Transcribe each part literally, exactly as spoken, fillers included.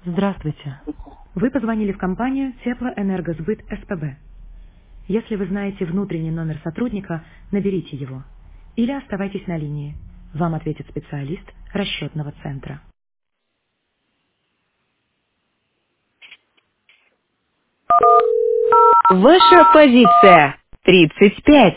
Здравствуйте. Вы позвонили в компанию Теплоэнергосбыт СПБ. Если вы знаете внутренний номер сотрудника, наберите его. Или оставайтесь на линии. Вам ответит специалист расчетного центра. Ваша позиция. тридцать пять.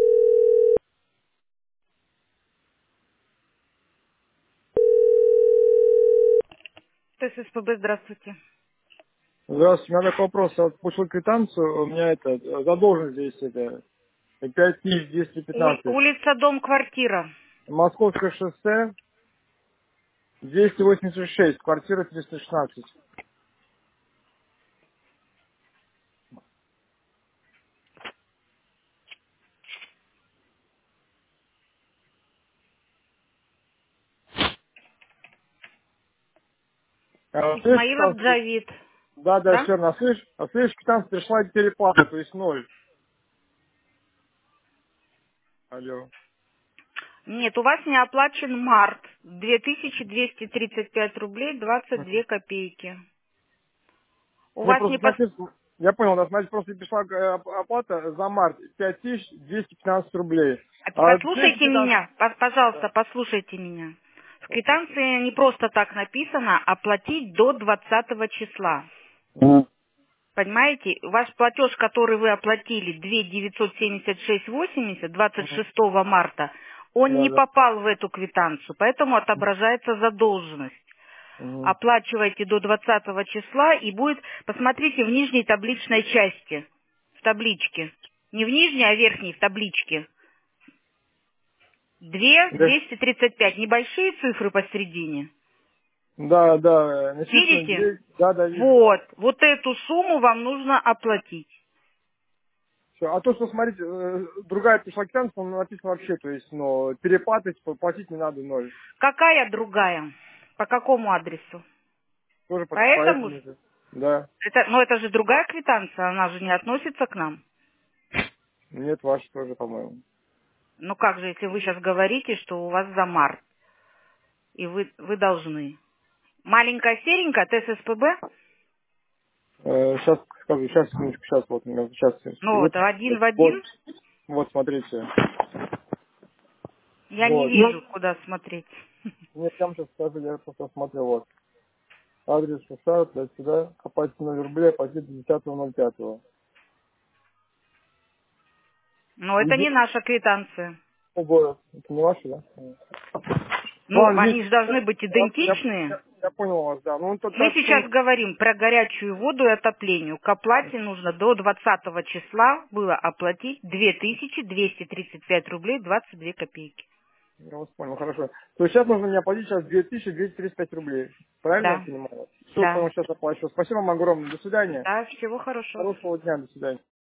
ТССПБ, здравствуйте. Здравствуйте, у меня такой вопрос. Я вот получил квитанцию, у меня это, э, задолженность здесь это, пять тысяч двести Ул- пятнадцать. улица, дом, квартира. Московское шоссе, двести восемьдесят шесть, квартира триста шестнадцать. А, вот слышишь, Исмаилов квитанция- Джавид. да, да, Да? все, а слышишь, а слышишь, квитанция пришла переплата, то есть ноль. Алло. Нет, у вас не оплачен март. две тысячи двести тридцать пять рублей двадцать две копейки. У Мне вас не просто пос... написано, я понял, у нас, значит, просто пришла э, оп- оплата за март пять тысяч двести пятнадцать рублей. А А третий Послушайте квитанция... меня, по- Да, пожалуйста, послушайте меня. В послушай. квитанции не просто так написано оплатить до двадцатого числа. Мгм. Понимаете, ваш платеж, который вы оплатили, две тысячи девятьсот семьдесят шесть восемьдесят, двадцать Мгм. шестого марта, он Да, не да. попал в эту квитанцию, поэтому отображается задолженность. Мгм. Оплачивайте до двадцатого числа и будет, посмотрите в нижней табличной части, в табличке. Не в нижней, а в верхней, в табличке. две Да. двести тридцать пять, небольшие цифры посередине. Да, да, написано Видите? две, да, да, вижу, да. Вот, вот эту сумму вам нужно оплатить. Все. А то, что, смотрите, э, другая пришла квитанция, там написано вообще, то есть, но переплаты, типа, платить не надо ноль. Какая другая? По какому адресу? Тоже по, по Поэтому этому же. Да. это, но это же другая квитанция, она же не относится к нам. Нет, ваш тоже, по-моему. Ну как же, если вы сейчас говорите, что у вас за март, и вы, вы должны. Маленькая серенькая, ТССПБ? сейчас скажу, сейчас, секундочку, сейчас, вот, сейчас, Ну вот, вот, один в вот, один, вот, смотрите. я не Вот. вижу, куда смотреть. Нет, я вам сейчас скажу, я просто смотрел, вот. Адрес шоста, для сюда, копать ноль рублей, платить десятого ноль пятого. Но это не Иди- наша квитанция. Город. Это не ваши, да? Ну, Ладно, они здесь, же должны быть я, я, идентичные. я- я понял вас, да. Ну, то, Мы так что... сейчас говорим про горячую воду и отопление. К оплате нужно до двадцатого числа было оплатить две тысячи двести тридцать пять рублей двадцать две копейки. Я вас понял, хорошо. То есть сейчас нужно мне оплатить сейчас две тысячи двести тридцать пять рублей. Правильно я Да, понимаю? Все, да, понял, сейчас оплачу. Спасибо вам огромное. До свидания. да, всего хорошего. Хорошего дня, до свидания.